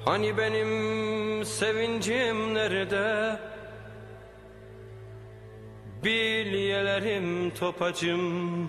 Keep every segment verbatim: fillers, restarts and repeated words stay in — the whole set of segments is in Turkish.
Hani benim sevincim nerede? Bilyelerim topacım,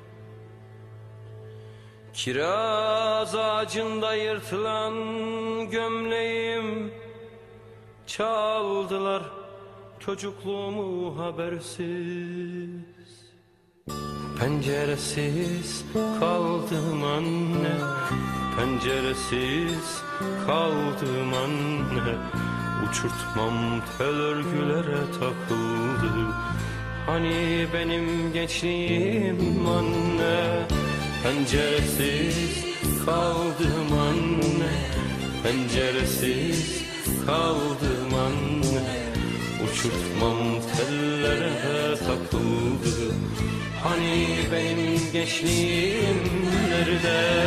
kiraz ağacında yırtılan gömleğim. Çaldılar çocukluğumu habersiz. Penceresiz kaldım anne, penceresiz kaldım anne. Uçurtmam tel örgülere takıldı. Hani benim gençliğim anne. Penceresiz kaldım anne, penceresiz kaldım anne. Uçurtmam tellere takıldı. Hani benim gençliğim nerede?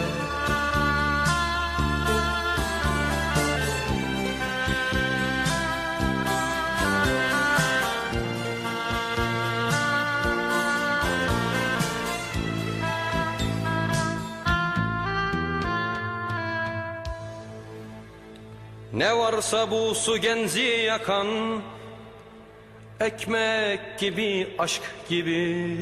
Ne varsa bu su genzi yakan, ekmek gibi, aşk gibi.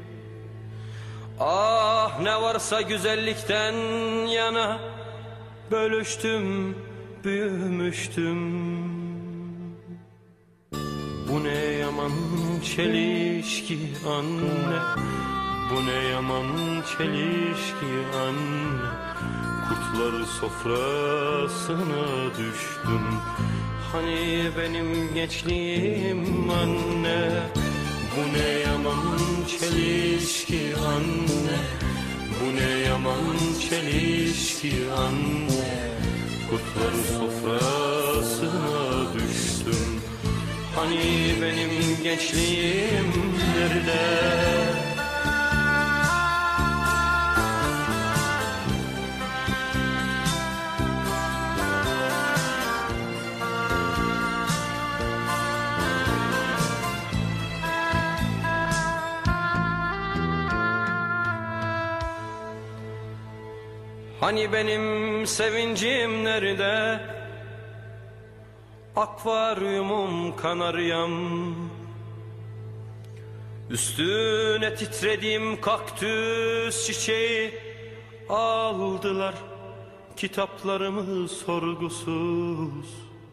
Ah ne varsa güzellikten yana, bölüştüm, büyümüştüm. Bu ne yaman çelişki anne, bu ne yaman çelişki anne. Kurtlar sofrasına düştüm. Hani benim gençliğim anne. Bu ne yaman çelişki anne, bu ne yaman çelişki anne. Kurtlar sofrasına düştüm. Hani benim gençliğim nerede? Hani benim sevincim nerede? Akvaryumum kanaryam, üstüne titrediğim kaktüs çiçeği. Aldılar kitaplarımı sorgusuz.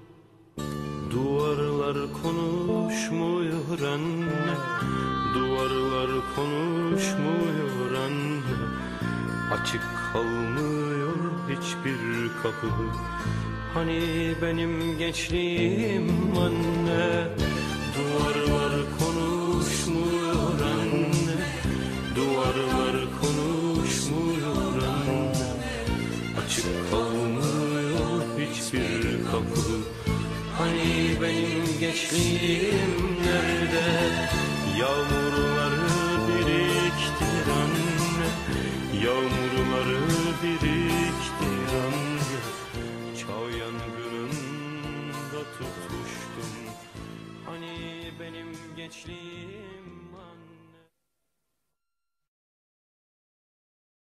Duvarlar konuşmuyor anne, duvarlar konuşmuyor anne. Açık kalmıyor hiçbir kapı. Hani benim gençliğim anne. Duvarlar konuşmuyor anne, duvarlar konuşmuyor anne. Açık kalmıyor hiçbir kapı. Hani benim gençliğim nerede? Yağmurları biriktir anne, yağmurları biriktir anne. Çağ yangınında tutuştum. Hani benim gençliğim